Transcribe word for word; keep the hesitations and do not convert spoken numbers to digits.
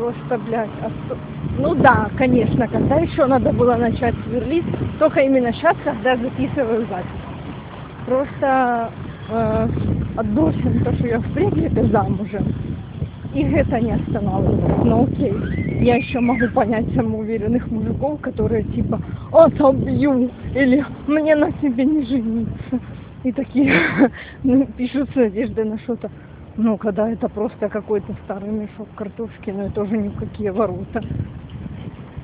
просто, блядь, осо... Ну да, конечно, когда еще надо было начать сверлить, только именно сейчас, когда записываю запись. Просто э, отдушим то, что я в принципе замужем. Их это не останавливает. Ну окей. Я еще могу понять самоуверенных мужиков, которые типа отобью или мне на тебе не жениться. И такие ну, пишут с надеждой на что-то. Ну, когда это просто какой-то старый мешок картошки, но это уже ни в какие ворота.